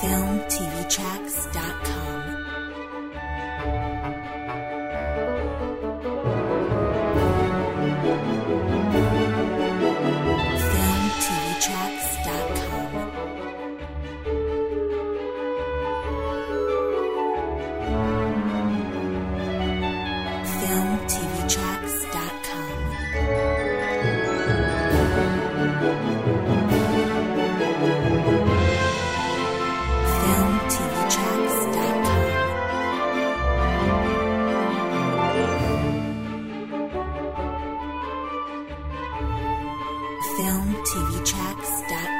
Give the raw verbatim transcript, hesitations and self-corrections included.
film t v tracks dot com. film t v tracks dot com. film t v tracks dot com. film t v tracks dot com. film t v tracks dot com.